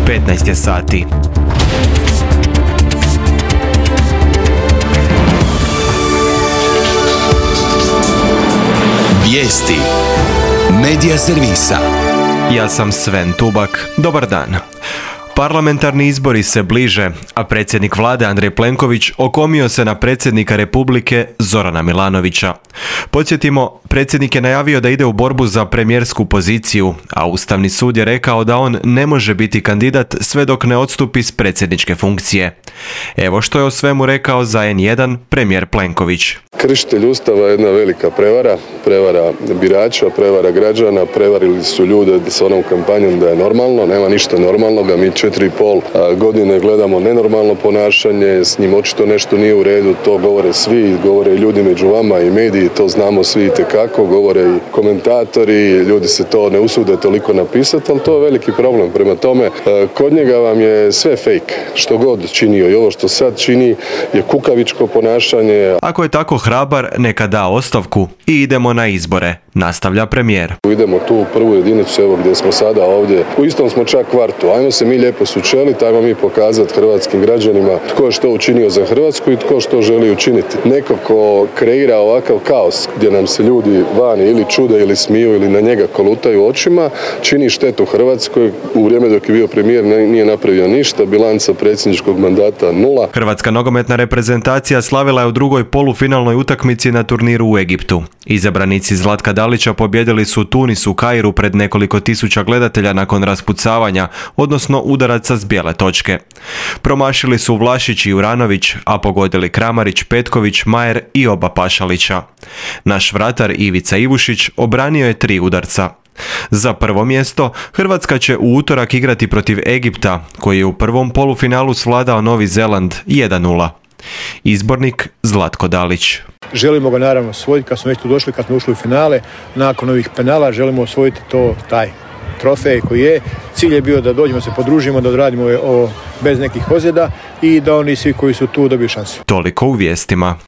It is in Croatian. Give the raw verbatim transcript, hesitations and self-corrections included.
petnaest je sati. Vijesti Medija servisa. Ja sam Sven Tubak. Dobar dan. Parlamentarni izbori se bliže, a predsjednik vlade Andrej Plenković okomio se na predsjednika Republike Zorana Milanovića. Podsjetimo, predsjednik je najavio da ide u borbu za premijersku poziciju, a Ustavni sud je rekao da on ne može biti kandidat sve dok ne odstupi s predsjedničke funkcije. Evo što je o svemu rekao za en jedan premijer Plenković. Kršitelj Ustava je jedna velika prevara, prevara birača, prevara građana, prevarili su ljude s onom kampanjom da je normalno, nema ništa normalnoga, mi četiri i pol godine gledamo nenormalno ponašanje, s njim očito nešto nije u redu, to govore svi, govore i ljudi među vama i mediji, to znamo svi itekako, govore i komentatori, ljudi se to ne usude toliko napisati, ali to je veliki problem. Prema tome, kod njega vam je sve fake, što god činio i ovo što sad čini je kukavičko ponašanje. Ako je tako hrabar, neka da ostavku i idemo na izbore, nastavlja premijer. Idemo tu u prvu jedinicu, evo gdje smo sada ovdje, u istom smo čak kvartu, ajmo se mi lijepo sučeliti, ajmo mi pokazati hrvatskim građanima tko je što učinio za Hrvatsku i tko što želi učiniti. Neko ko kreira ovakav kaos gdje nam se ljudi vani ili čude ili smiju ili na njega kolutaju očima, čini štetu Hrvatskoj. U vrijeme dok je bio premijer nije napravio ništa, bilanca predsjedničkog mandata nula. Hrvatska nogometna reprezentacija slavila je u drugoj polufinalnoj utakmici na turniru u Egiptu. Izabranici Zlatka Dalića pobjedili su Tunis u Kairu pred nekoliko tisuća gledatelja nakon raspucavanja, odnosno udaraca s bijele točke. Promašili su Vlašić i Juranović, a pogodili Kramarić, Petković, Majer i oba Pašalića. Naš vratar Ivica Ivušić obranio je tri udarca. Za prvo mjesto Hrvatska će u utorak igrati protiv Egipta, koji je u prvom polufinalu svladao Novi Zeland jedan nula. Izbornik Zlatko Dalić. Želimo ga naravno osvojiti kad smo već tu došli, kad smo ušli u finale. Nakon ovih penala želimo osvojiti to, taj trofej koji je. Cilj je bio da dođemo, se podružimo, da odradimo ovo bez nekih ozljeda i da oni svi koji su tu dobiju šansu. Toliko u vijestima.